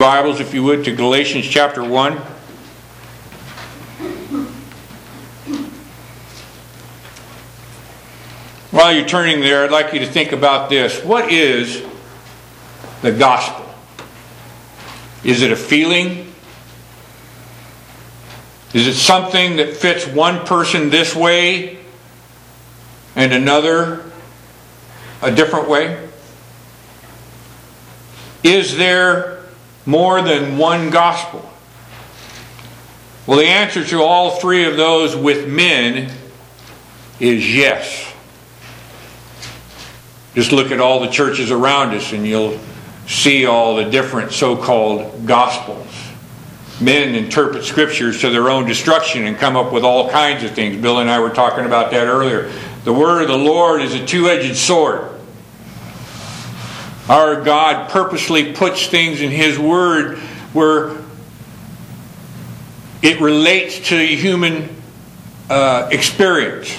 Bibles, if you would, to Galatians chapter 1. While you're turning there, I'd like you to think about this. What is the gospel? Is it a feeling? Is it something that fits one person this way and another a different way? Is there more than one gospel? Well, the answer to all three of those with men is yes. Just look at all the churches around us and you'll see all the different so-called gospels. Men interpret scriptures to their own destruction and come up with all kinds of things. Bill and I were talking about that earlier. The word of the Lord is a two-edged sword. Our God purposely puts things in His Word where it relates to the human experience.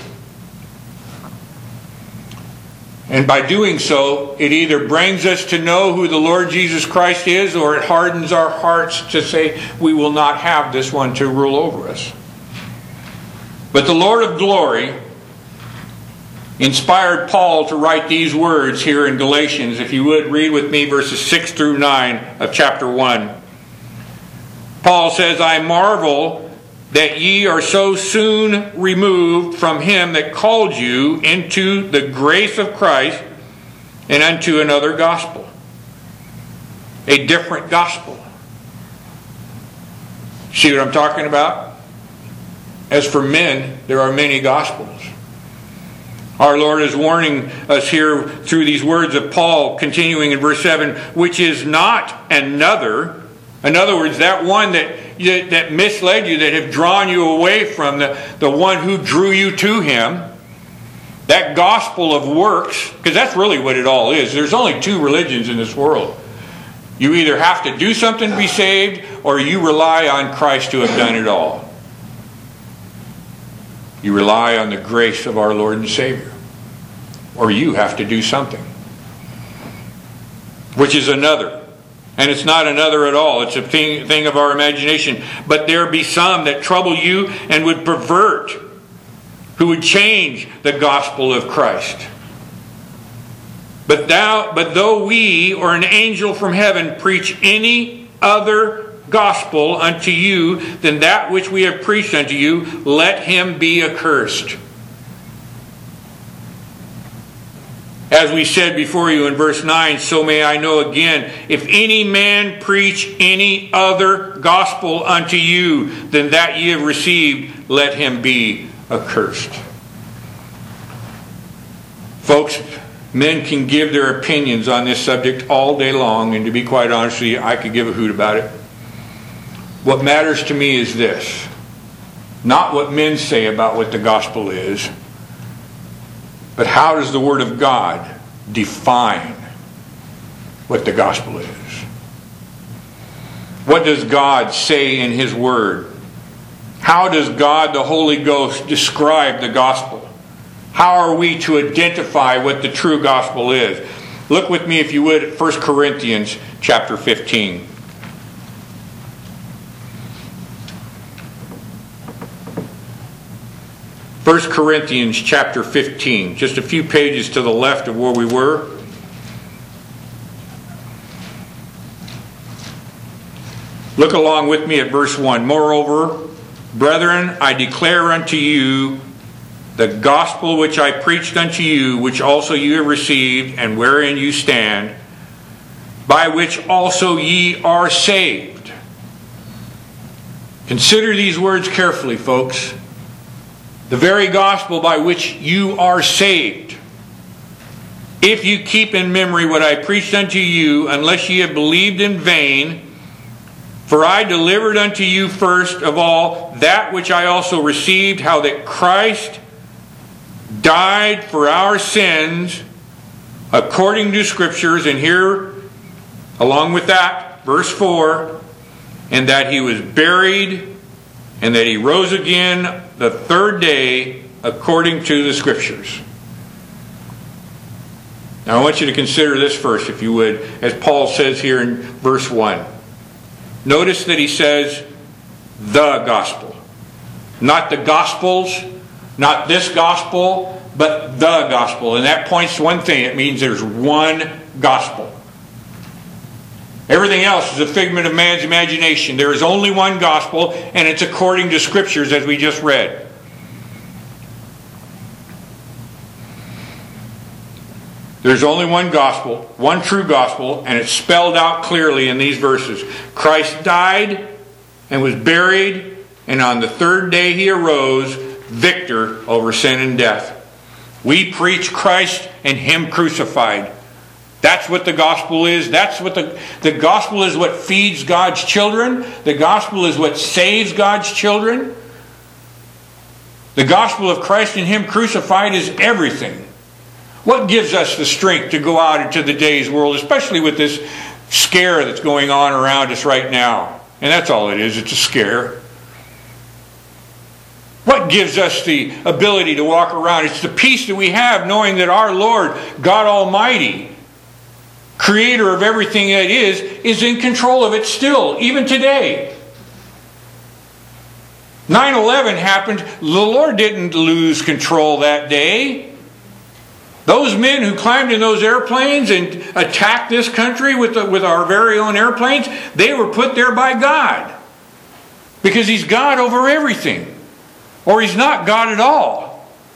And by doing so, it either brings us to know who the Lord Jesus Christ is, or it hardens our hearts to say we will not have this one to rule over us. But the Lord of glory inspired Paul to write these words here in Galatians. If you would, read with me verses 6 through 9 of chapter 1. Paul says, I marvel that ye are so soon removed from him that called you into the grace of Christ and unto another gospel. A different gospel. See what I'm talking about? As for men, there are many gospels. Our Lord is warning us here through these words of Paul, continuing in verse 7, which is not another. In other words, that one that misled you, that have drawn you away from the one who drew you to Him. That gospel of works, because that's really what it all is. There's only two religions in this world. You either have to do something to be saved, or you rely on Christ to have done it all. You rely on the grace of our Lord and Savior. Or you have to do something. Which is another. And it's not another at all. It's a thing of our imagination. But there be some that trouble you and would pervert, who would change the gospel of Christ. But though we or an angel from heaven preach any other gospel unto you than that which we have preached unto you, let him be accursed. As we said before you in verse 9, so may I know again, if any man preach any other gospel unto you than that ye have received, let him be accursed. Folks, men can give their opinions on this subject all day long, and to be quite honest with you, I could give a hoot about it. What matters to me is this. Not what men say about what the gospel is, but how does the Word of God define what the gospel is? What does God say in His Word? How does God, the Holy Ghost, describe the gospel? How are we to identify what the true gospel is? Look with me, if you would, at 1 Corinthians chapter 15. 1 Corinthians chapter 15, just a few pages to the left of where we were. Look along with me at verse 1. Moreover, brethren, I declare unto you the gospel which I preached unto you, which also you have received, and wherein you stand, by which also ye are saved. Consider these words carefully, folks. The very gospel by which you are saved. If you keep in memory what I preached unto you, unless ye have believed in vain, for I delivered unto you first of all that which I also received, how that Christ died for our sins according to Scriptures, and here, along with that, verse 4, and that He was buried, and that He rose again the third day according to the Scriptures. Now I want you to consider this first, if you would, as Paul says here in verse 1. Notice that he says the gospel. Not the gospels, not this gospel, but the gospel. And that points to one thing. It means there's one gospel. Everything else is a figment of man's imagination. There is only one gospel, and it's according to Scriptures, as we just read. There's only one gospel, one true gospel, and it's spelled out clearly in these verses. Christ died and was buried, and on the third day he arose, victor over sin and death. We preach Christ and Him crucified. That's what the gospel is. That's what the gospel is, what feeds God's children. The gospel is what saves God's children. The gospel of Christ and Him crucified is everything. What gives us the strength to go out into the day's world, especially with this scare that's going on around us right now? And that's all it is. It's a scare. What gives us the ability to walk around? It's the peace that we have knowing that our Lord, God Almighty, Creator of everything that is in control of it still, even today. 9/11 happened. The Lord didn't lose control that day. Those men who climbed in those airplanes and attacked this country with our very own airplanes, they were put there by God. Because He's God over everything. Or He's not God at all.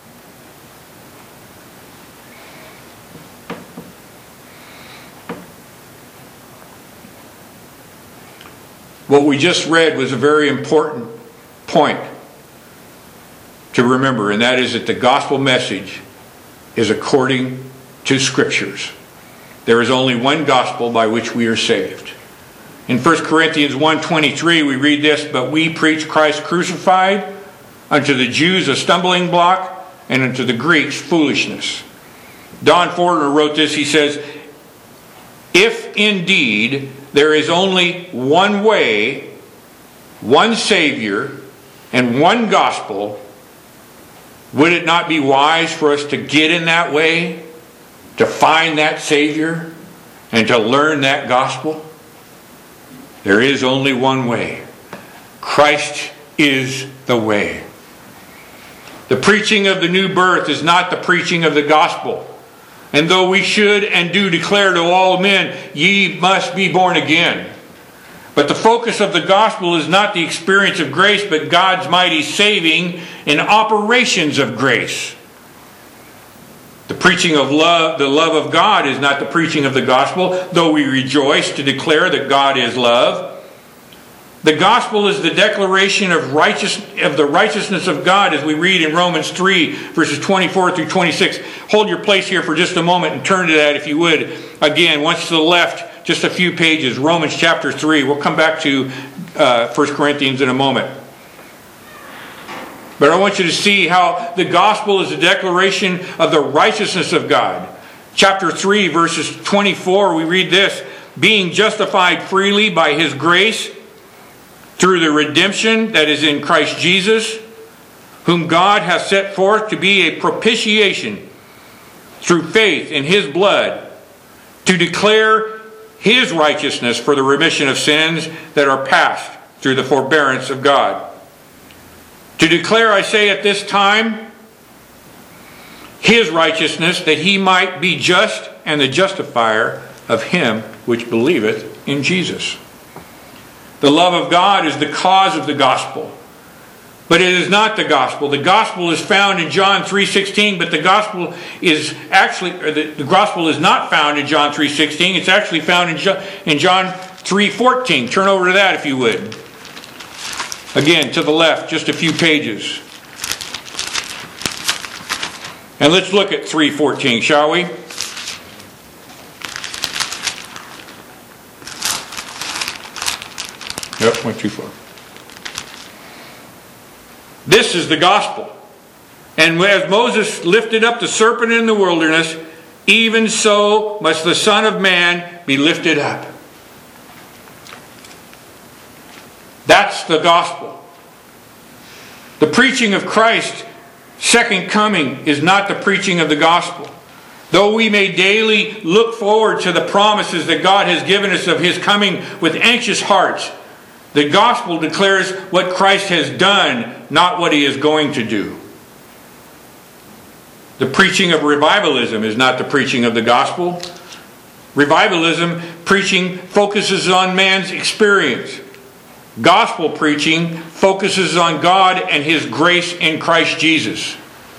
What we just read was a very important point to remember, and that is that the gospel message is according to Scriptures. There is only one gospel by which we are saved. In 1 Corinthians 1:23 we read this, "But we preach Christ crucified, unto the Jews a stumbling block, and unto the Greeks foolishness." Don Fortner wrote this. He says, "If indeed there is only one way, one Savior, and one gospel, would it not be wise for us to get in that way, to find that Savior, and to learn that gospel?" There is only one way. Christ is the way. The preaching of the new birth is not the preaching of the gospel. And though we should and do declare to all men, "Ye must be born again." But the focus of the gospel is not the experience of grace, but God's mighty saving and operations of grace. The preaching of love, the love of God, is not the preaching of the gospel, though we rejoice to declare that God is love. The gospel is the declaration of the righteousness of God, as we read in Romans 3, verses 24 through 26. Hold your place here for just a moment and turn to that if you would. Again, once to the left, just a few pages, Romans chapter 3. We'll come back to 1 Corinthians in a moment. But I want you to see how the gospel is a declaration of the righteousness of God. Chapter 3, verses 24, we read this, "Being justified freely by His grace, through the redemption that is in Christ Jesus, whom God hath set forth to be a propitiation through faith in His blood, to declare His righteousness for the remission of sins that are past through the forbearance of God. To declare, I say at this time, His righteousness, that He might be just and the justifier of him which believeth in Jesus." The love of God is the cause of the gospel. But it is not the gospel. The gospel is found in John 3:16, but the gospel is not found in John 3:16. It's actually found in John 3:14. Turn over to that if you would. Again, to the left, just a few pages. And let's look at 3:14, shall we? Yep, went too far. "This is the gospel. And as Moses lifted up the serpent in the wilderness, even so must the Son of Man be lifted up." That's the gospel. The preaching of Christ's second coming is not the preaching of the gospel. Though we may daily look forward to the promises that God has given us of His coming with anxious hearts, The gospel declares what Christ has done, not what he is going to do. The preaching of revivalism is not the preaching of the gospel. Revivalism preaching focuses on man's experience. Gospel preaching focuses on God and his grace in Christ Jesus.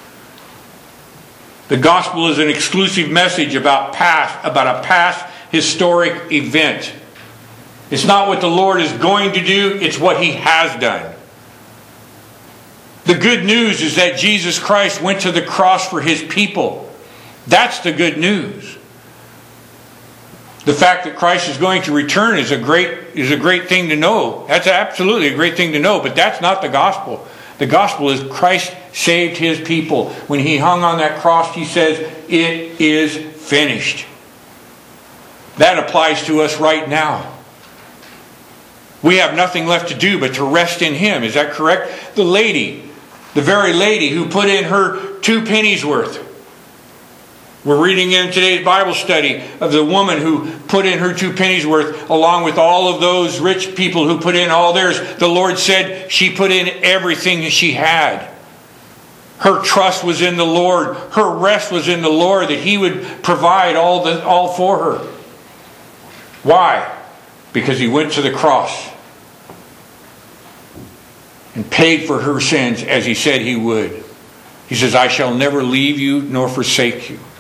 The gospel is an exclusive message about a past historic event. It's not what the Lord is going to do, it's what he has done. The good news is that Jesus Christ went to the cross for his people. That's the good news. The fact that Christ is going to return is a great thing to know. That's absolutely a great thing to know, but that's not the gospel. The gospel is Christ saved his people. When he hung on that cross, he says, "It is finished." That applies to us right now. We have nothing left to do but to rest in him. Is that correct? The very lady who put in her 2 pennies worth. We're reading in today's Bible study of the woman who put in her 2 pennies worth along with all of those rich people who put in all theirs. The Lord said she put in everything that she had. Her trust was in the Lord. Her rest was in the Lord, that he would provide all for her. Why? Because he went to the cross and paid for her sins as he said he would. He says, "I shall never leave you nor forsake you."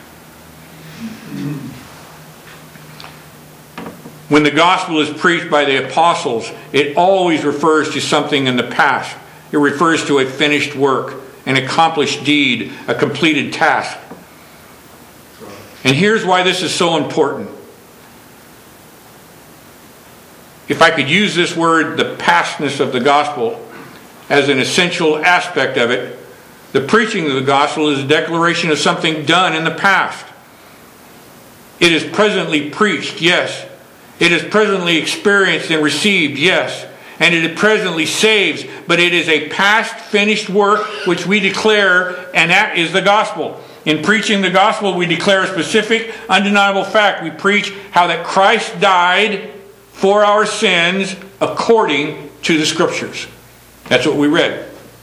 When the gospel is preached by the apostles, it always refers to something in the past. It refers to a finished work, an accomplished deed, a completed task. And here's why this is so important. If I could use this word, the pastness of the gospel, as an essential aspect of it, the preaching of the gospel is a declaration of something done in the past. It is presently preached, yes. It is presently experienced and received, yes. And it presently saves, but it is a past finished work which we declare, and that is the gospel. In preaching the gospel, we declare a specific, undeniable fact. We preach how that Christ died for our sins according to the Scriptures. That's what we read.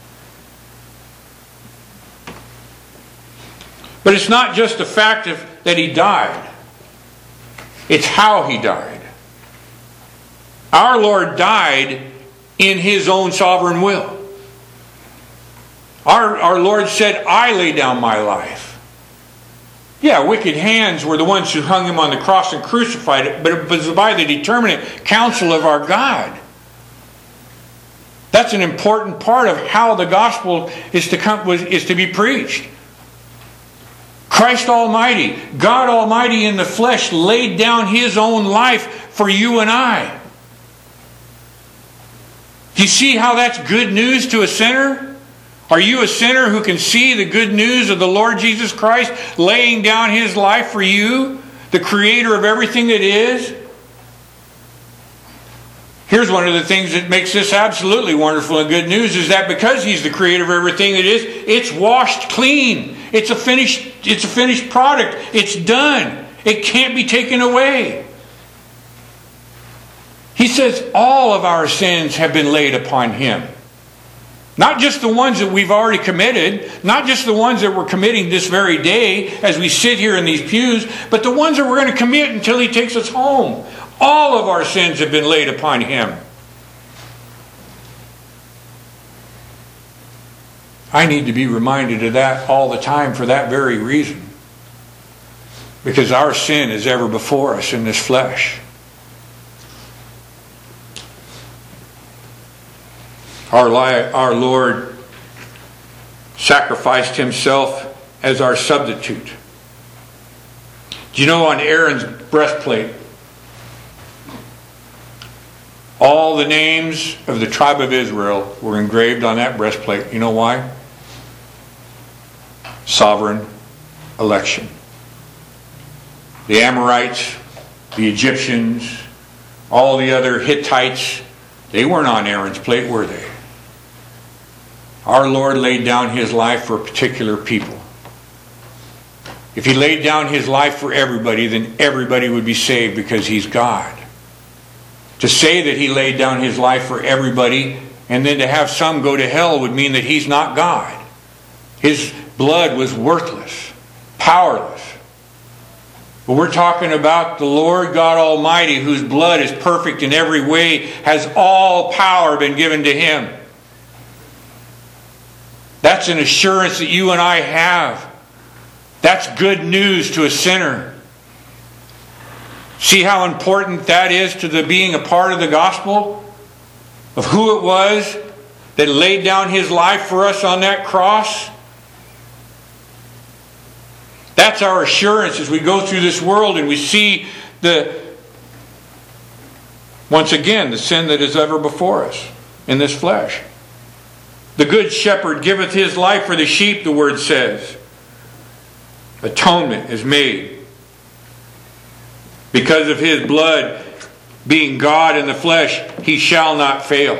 But it's not just the fact that he died. It's how he died. Our Lord died in his own sovereign will. Our Lord said, "I lay down my life." Yeah, wicked hands were the ones who hung him on the cross and crucified it, but it was by the determinate counsel of our God. That's an important part of how the gospel is to be preached. Christ Almighty, God Almighty in the flesh, laid down his own life for you and I. Do you see how that's good news to a sinner? Are you a sinner who can see the good news of the Lord Jesus Christ laying down his life for you, the creator of everything that is? Here's one of the things that makes this absolutely wonderful and good news, is that because he's the creator of everything that is, it's washed clean. It's a finished product. It's done. It can't be taken away. He says all of our sins have been laid upon him. Not just the ones that we've already committed, not just the ones that we're committing this very day as we sit here in these pews, but the ones that we're going to commit until he takes us home. All of our sins have been laid upon him. I need to be reminded of that all the time for that very reason. Because our sin is ever before us in this flesh. Our Lord sacrificed himself as our substitute. Do you know on Aaron's breastplate, all the names of the tribe of Israel were engraved on that breastplate? You know why? Sovereign election. The Amorites, the Egyptians, all the other Hittites, they weren't on Aaron's plate, were they? Our Lord laid down his life for a particular people. If he laid down his life for everybody, then everybody would be saved because he's God. To say that he laid down his life for everybody and then to have some go to hell would mean that he's not God. His blood was worthless, powerless. But we're talking about the Lord God Almighty, whose blood is perfect in every way, has all power been given to Him. That's an assurance that you and I have. That's good news to a sinner. See how important that is to the being a part of the gospel? Of who it was that laid down His life for us on that cross? That's our assurance as we go through this world and we see once again, the sin that is ever before us in this flesh. The good shepherd giveth his life for the sheep, the word says. Atonement is made. Because of His blood being God in the flesh, He shall not fail.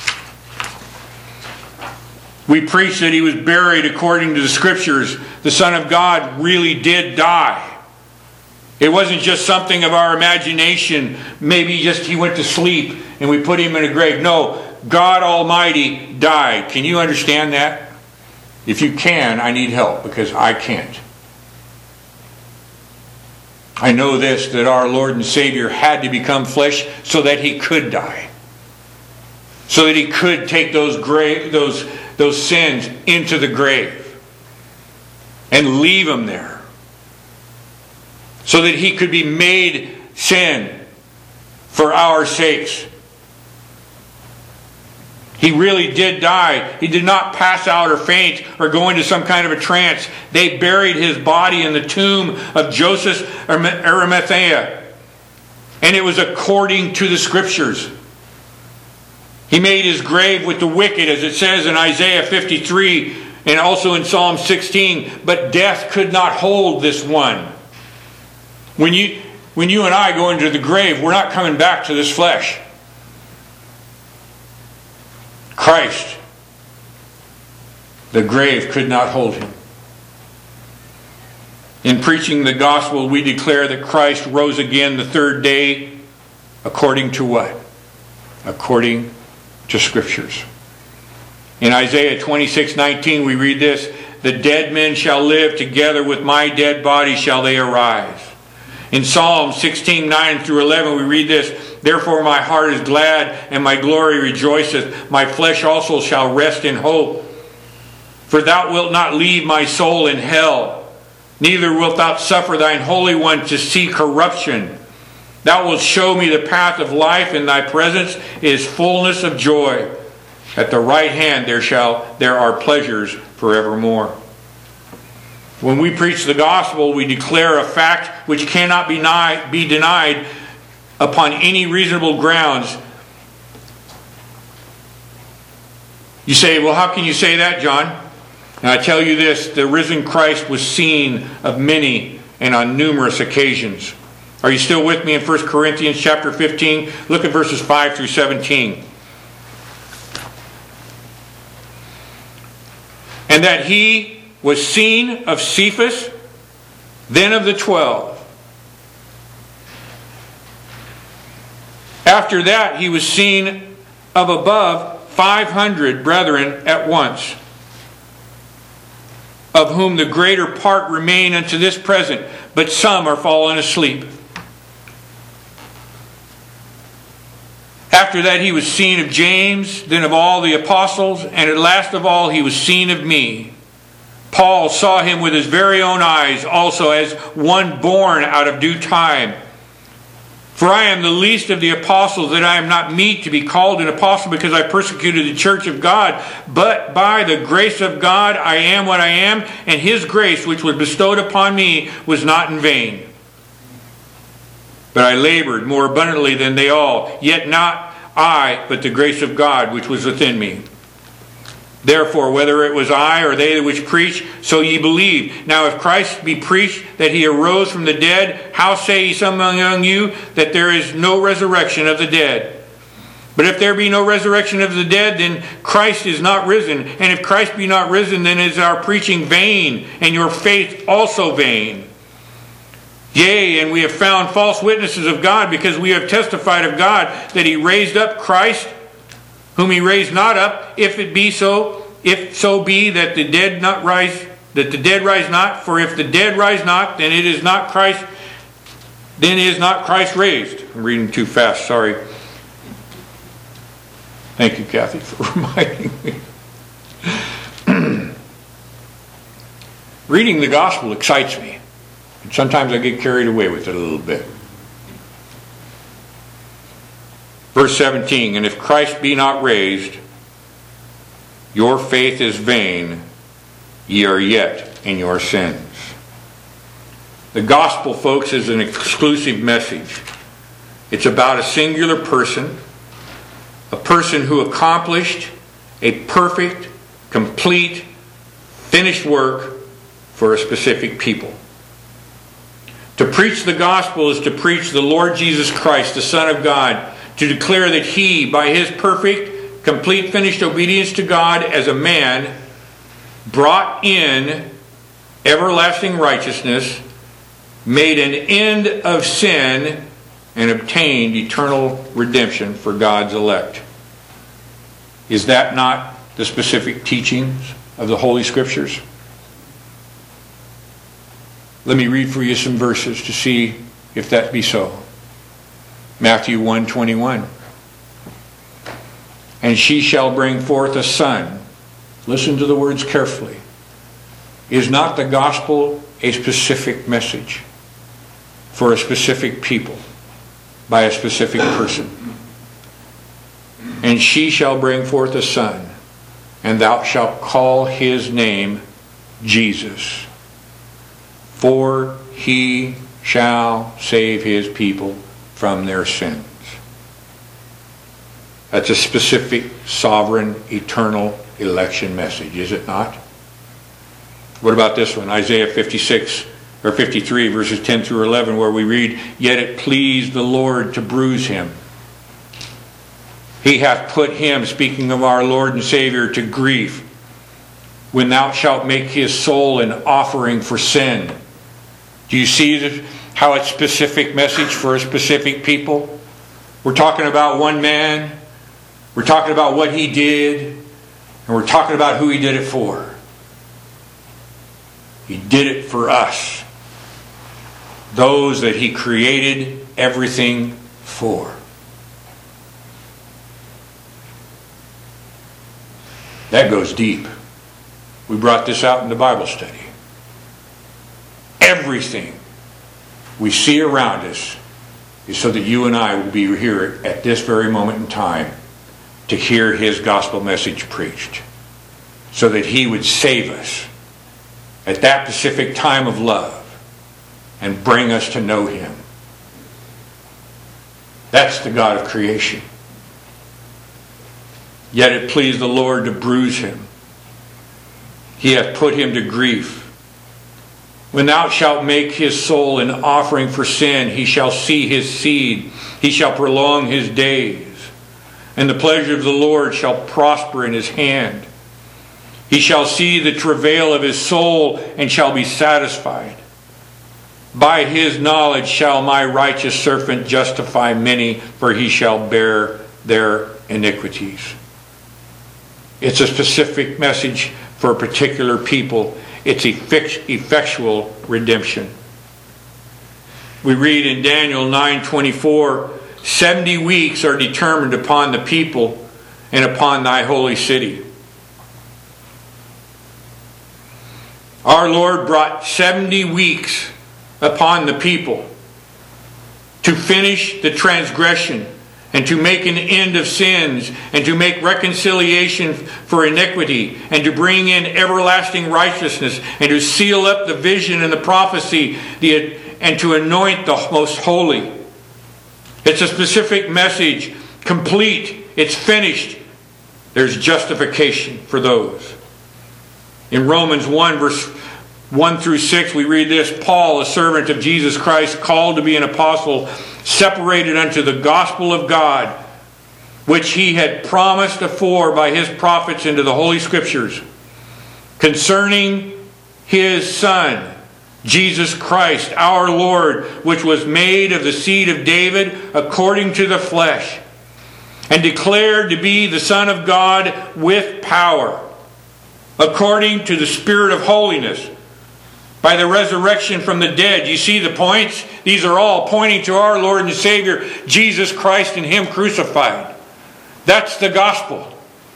We preach that He was buried according to the Scriptures. The Son of God really did die. It wasn't just something of our imagination. Maybe just He went to sleep and we put Him in a grave. No, God Almighty died. Can you understand that? If you can, I need help because I can't. I know this, that our Lord and Savior had to become flesh so that He could die. So that He could take those sins into the grave and leave them there. So that He could be made sin for our sakes. He really did die. He did not pass out or faint or go into some kind of a trance. They buried His body in the tomb of Joseph Arimathea. And it was according to the Scriptures. He made His grave with the wicked, as it says in Isaiah 53 and also in Psalm 16. But death could not hold this one. When you and I go into the grave, we're not coming back to this flesh. Christ, the grave could not hold Him. In preaching the gospel, we declare that Christ rose again the third day according to what? According to Scriptures. In Isaiah 26:19 we read this, "The dead men shall live, together with my dead body shall they arise." In Psalm 16:9 through 11 we read this, "Therefore my heart is glad, and my glory rejoiceth. My flesh also shall rest in hope. For thou wilt not leave my soul in hell, neither wilt thou suffer thine Holy One to see corruption. Thou wilt show me the path of life, in thy presence is fullness of joy. At the right hand there are pleasures forevermore." When we preach the gospel, we declare a fact which cannot be denied upon any reasonable grounds. You say, well, how can you say that, John? And I tell you this, the risen Christ was seen of many and on numerous occasions. Are you still with me in 1 Corinthians chapter 15? Look at verses 5 through 17. "And that He was seen of Cephas, then of the 12. After that He was seen of above 500 brethren at once, of whom the greater part remain unto this present, but some are fallen asleep. After that He was seen of James, then of all the apostles, and at last of all He was seen of me. Paul saw Him with his very own eyes, also as one born out of due time. For I am the least of the apostles, that I am not meet to be called an apostle, because I persecuted the church of God. But by the grace of God I am what I am, and His grace which was bestowed upon me was not in vain. But I labored more abundantly than they all, yet not I, but the grace of God which was within me. Therefore, whether it was I or they which preach, so ye believe. Now if Christ be preached that He arose from the dead, how say some among you that there is no resurrection of the dead? But if there be no resurrection of the dead, then Christ is not risen. And if Christ be not risen, then is our preaching vain, and your faith also vain. Yea, and we have found false witnesses of God, because we have testified of God that he raised up Christ, whom he raised not up, if so be that the dead rise not. For if the dead rise not, then is not Christ raised. I'm reading too fast, sorry. Thank you, Kathy, for reminding me. Reading the gospel excites me. And sometimes I get carried away with it a little bit. Verse 17, and if Christ be not raised, your faith is vain, ye are yet in your sins. The gospel, folks, is an exclusive message. It's about a singular person, a person who accomplished a perfect, complete, finished work for a specific people. To preach the gospel is to preach the Lord Jesus Christ, the Son of God, to declare that he, by his perfect, complete, finished obedience to God as a man, brought in everlasting righteousness, made an end of sin, and obtained eternal redemption for God's elect. Is that not the specific teachings of the Holy Scriptures? Let me read for you some verses to see if that be so. Matthew 1:21. And she shall bring forth a son. Listen to the words carefully. Is not the gospel a specific message for a specific people by a specific person? And she shall bring forth a son, and thou shalt call his name Jesus. For he shall save his people from their sins. That's a specific, sovereign, eternal election message, is it not? What about this one? Isaiah 56 or 53, verses 10 through 11, where we read, yet it pleased the Lord to bruise him. He hath put him, speaking of our Lord and Savior, to grief, when thou shalt make his soul an offering for sin. Do you see how it's a specific message for a specific people? We're talking about one man. We're talking about what he did. And we're talking about who he did it for. He did it for us. Those that he created everything for. That goes deep. We brought this out in the Bible study. Everything we see around us is so that you and I will be here at this very moment in time to hear his gospel message preached, so that he would save us at that specific time of love and bring us to know him. That's the God of creation. Yet it pleased the Lord to bruise him. He hath put him to grief. When thou shalt make his soul an offering for sin, he shall see his seed. He shall prolong his days. And the pleasure of the Lord shall prosper in his hand. He shall see the travail of his soul and shall be satisfied. By his knowledge shall my righteous servant justify many, for he shall bear their iniquities. It's a specific message for a particular people. It's effectual redemption. We read in Daniel 9:24, 70 weeks are determined upon the people and upon thy holy city. Our Lord brought 70 weeks upon the people to finish the transgression and to make an end of sins and to make reconciliation for iniquity and to bring in everlasting righteousness and to seal up the vision and the prophecy and to anoint the most holy. It's a specific message, complete, it's finished. There's justification for those. In Romans 1 verse 1 through 6 we read this, Paul, a servant of Jesus Christ, called to be an apostle, separated unto the gospel of God, which he had promised afore by his prophets into the Holy Scriptures, concerning his Son, Jesus Christ, our Lord, which was made of the seed of David according to the flesh, and declared to be the Son of God with power, according to the Spirit of holiness, by the resurrection from the dead. You see the points? These are all pointing to our Lord and Savior, Jesus Christ, and Him crucified. That's the gospel.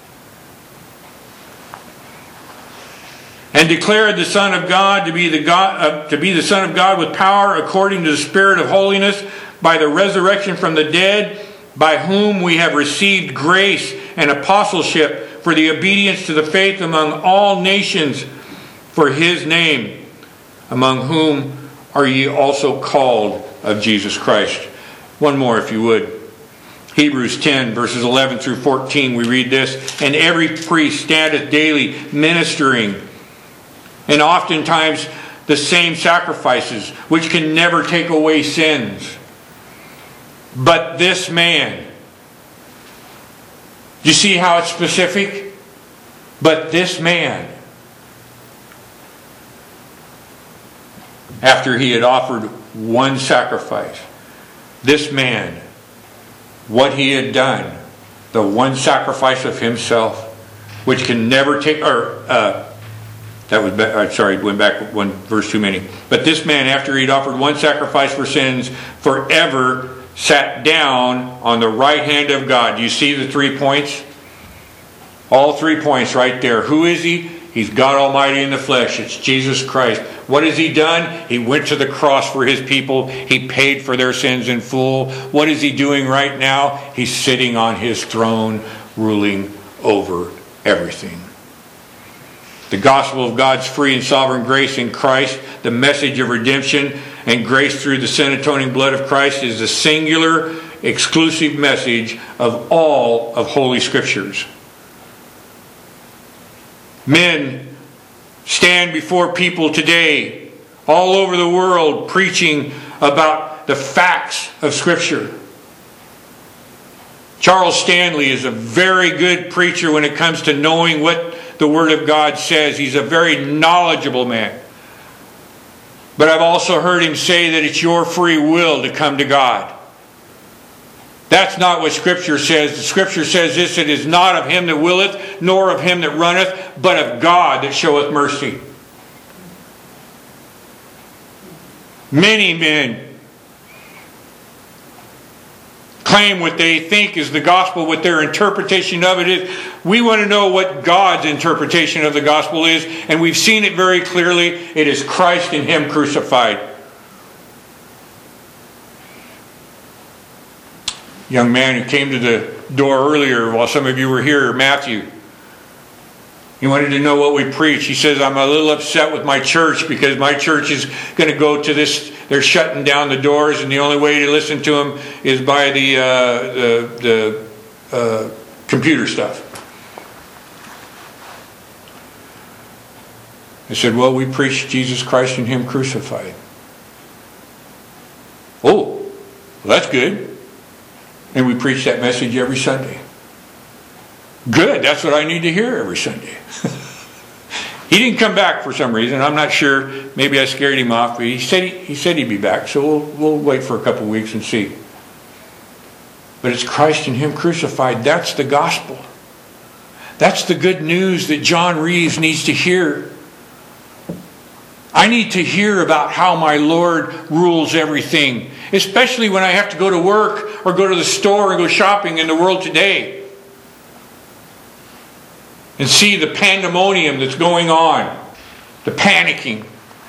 And declared the Son of God to be the Son of God with power, according to the Spirit of holiness, by the resurrection from the dead, by whom we have received grace and apostleship for the obedience to the faith among all nations for His name, among whom are ye also called of Jesus Christ. One more, if you would. Hebrews 10, verses 11 through 14, we read this. And every priest standeth daily ministering, and oftentimes the same sacrifices, which can never take away sins. But this man, you see how it's specific? But this man, after he had offered one sacrifice, this man, what he had done, the one sacrifice of himself, which can never take, went back one verse too many. But this man, after he'd offered one sacrifice for sins, forever sat down on the right hand of God. Do you see the 3 points? All 3 points right there. Who is He? He's God Almighty in the flesh. It's Jesus Christ. What has He done? He went to the cross for His people. He paid for their sins in full. What is He doing right now? He's sitting on His throne, ruling over everything. The gospel of God's free and sovereign grace in Christ, the message of redemption and grace through the sin atoning blood of Christ, is the singular, exclusive message of all of Holy Scriptures. Men stand before people today all over the world preaching about the facts of Scripture. Charles Stanley is a very good preacher when it comes to knowing what the Word of God says. He's a very knowledgeable man. But I've also heard him say that it's your free will to come to God. That's not what Scripture says. The Scripture says this: it is not of him that willeth, nor of him that runneth, but of God that showeth mercy. Many men claim what they think is the gospel, what their interpretation of it is. We want to know what God's interpretation of the gospel is, and we've seen it very clearly. It is Christ and Him crucified. Young man who came to the door earlier while some of you were here, Matthew, he wanted to know what we preach. He says, I'm a little upset with my church because my church is going to go to this. They're shutting down the doors, and the only way to listen to them is by the computer stuff. I said, well, we preach Jesus Christ and Him crucified. Oh, well, that's good. And we preach that message every Sunday. Good, that's what I need to hear every Sunday. He didn't come back for some reason. I'm not sure. Maybe I scared him off. But he said he'd be back. So we'll wait for a couple of weeks and see. But it's Christ and Him crucified. That's the gospel. That's the good news that John Reeves needs to hear. I need to hear about how my Lord rules everything. Especially when I have to go to work or go to the store and go shopping in the world today. And see the pandemonium that's going on. The panicking.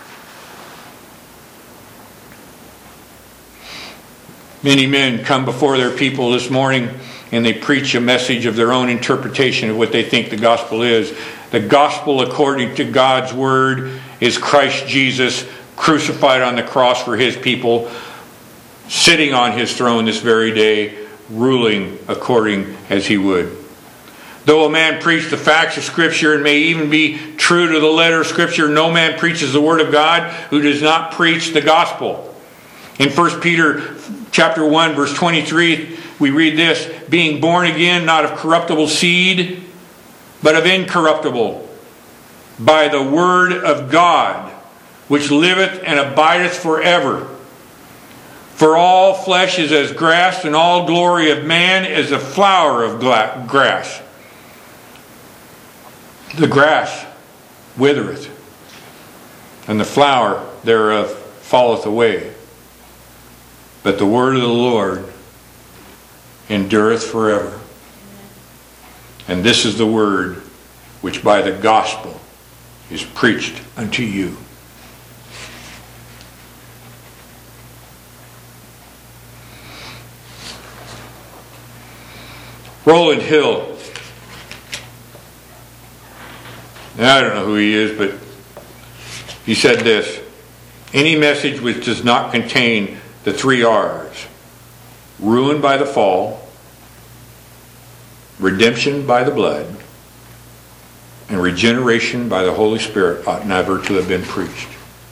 Many men come before their people this morning and they preach a message of their own interpretation of what they think the gospel is. The gospel, according to God's Word, is Christ Jesus crucified on the cross for His people, sitting on His throne this very day, ruling according as He would. Though a man preach the facts of Scripture and may even be true to the letter of Scripture, no man preaches the Word of God who does not preach the gospel. In 1 Peter chapter 1, verse 23, we read this: being born again, not of corruptible seed, but of incorruptible, by the Word of God, which liveth and abideth forever. For all flesh is as grass, and all glory of man is a flower of grass. The grass withereth, and the flower thereof falleth away. But the word of the Lord endureth forever. And this is the word which by the gospel is preached unto you. Roland Hill. Now, I don't know who he is, but he said this: any message which does not contain the 3 R's, ruin by the fall, redemption by the blood, and regeneration by the Holy Spirit, ought never to have been preached.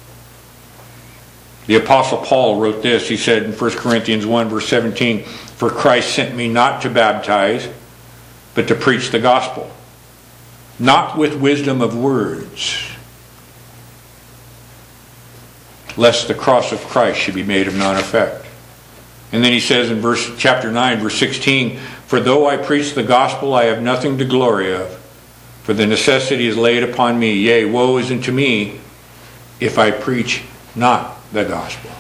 The Apostle Paul wrote this. He said in 1 Corinthians 1 verse 17, "For Christ sent me not to baptize, but to preach the gospel, not with wisdom of words, lest the cross of Christ should be made of none effect." And then he says in chapter 9, verse 16, "For though I preach the gospel, I have nothing to glory of, for the necessity is laid upon me. Yea, woe is unto me if I preach not the gospel."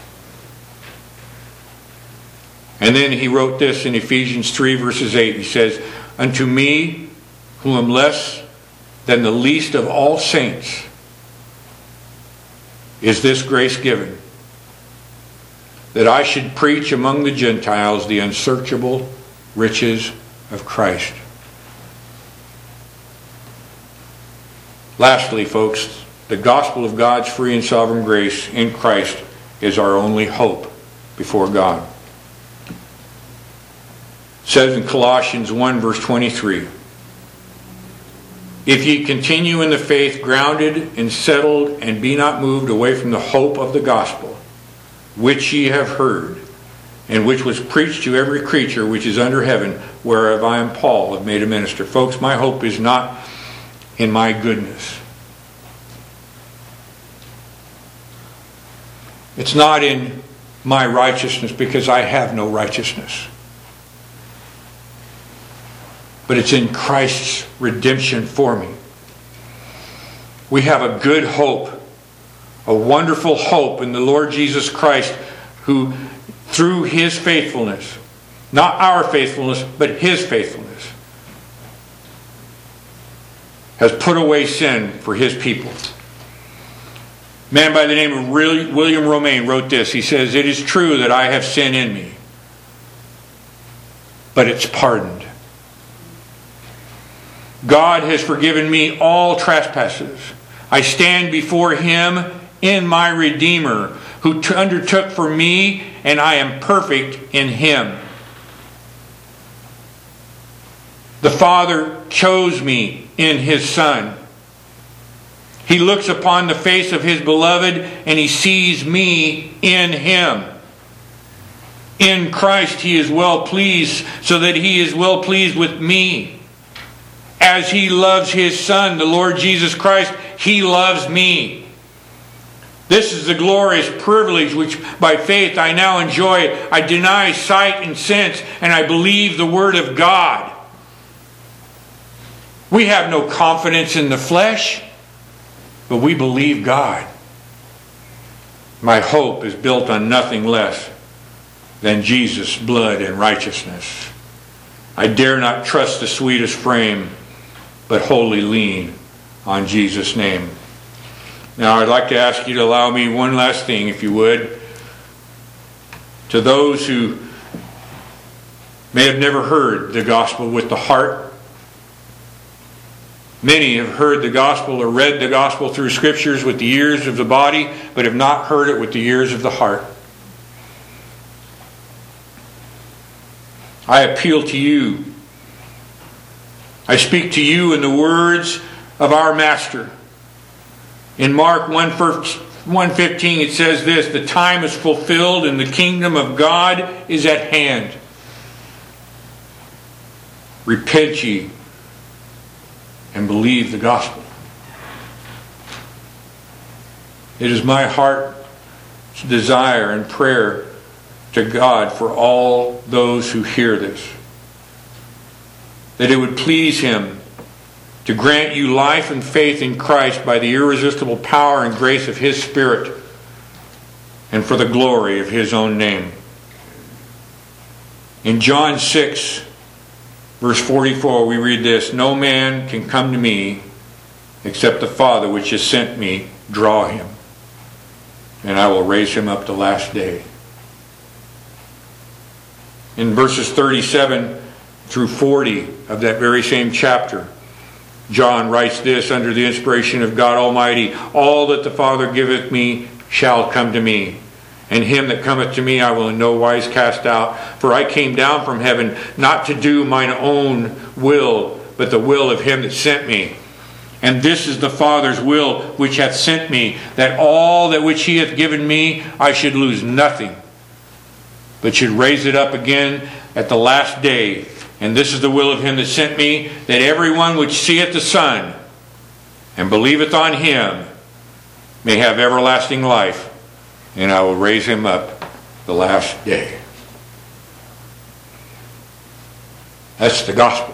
And then he wrote this in Ephesians 3 verses 8. He says, "Unto me, who am less than the least of all saints, is this grace given, that I should preach among the Gentiles the unsearchable riches of Christ." Lastly, folks, the gospel of God's free and sovereign grace in Christ is our only hope before God. It says in Colossians 1 verse 23, "If ye continue in the faith, grounded and settled, and be not moved away from the hope of the gospel, which ye have heard, and which was preached to every creature which is under heaven, whereof I am Paul, have made a minister." Folks, my hope is not in my goodness. It's not in my righteousness, because I have no righteousness. But it's in Christ's redemption for me. We have a good hope, a wonderful hope in the Lord Jesus Christ, who through His faithfulness, not our faithfulness, but His faithfulness, has put away sin for His people. A man by the name of William Romaine wrote this. He says, "It is true that I have sin in me, but it's pardoned. God has forgiven me all trespasses. I stand before Him in my Redeemer, who undertook for me, and I am perfect in Him. The Father chose me in His Son. He looks upon the face of His beloved, and He sees me in Him. In Christ He is well pleased, so that He is well pleased with me. As He loves His Son, the Lord Jesus Christ, He loves me. This is the glorious privilege which by faith I now enjoy. I deny sight and sense, and I believe the Word of God." We have no confidence in the flesh, but we believe God. My hope is built on nothing less than Jesus' blood and righteousness. I dare not trust the sweetest frame, but wholly lean on Jesus' name. Now, I'd like to ask you to allow me one last thing, if you would. To those who may have never heard the gospel with the heart, many have heard the gospel or read the gospel through scriptures with the ears of the body, but have not heard it with the ears of the heart. I appeal to you. I speak to you in the words of our Master. In Mark 1:15 it says this: "The time is fulfilled and the kingdom of God is at hand. Repent ye and believe the gospel." It is my heart's desire and prayer to God for all those who hear this, that it would please Him to grant you life and faith in Christ by the irresistible power and grace of His Spirit, and for the glory of His own name. In John 6, verse 44, we read this: "No man can come to me except the Father which has sent me draw him, and I will raise him up the last day." In verses 37 through 40 of that very same chapter, John writes this under the inspiration of God Almighty: "All that the Father giveth me shall come to me, and him that cometh to me I will in no wise cast out. For I came down from heaven not to do mine own will, but the will of him that sent me. And this is the Father's will which hath sent me, that all that which he hath given me I should lose nothing, but should raise it up again at the last day. And this is the will of him that sent me, that everyone which seeth the Son and believeth on him may have everlasting life, and I will raise him up the last day." That's the gospel.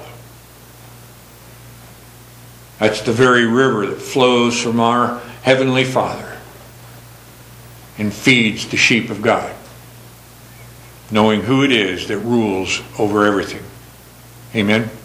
That's the very river that flows from our Heavenly Father and feeds the sheep of God, knowing who it is that rules over everything. Amen.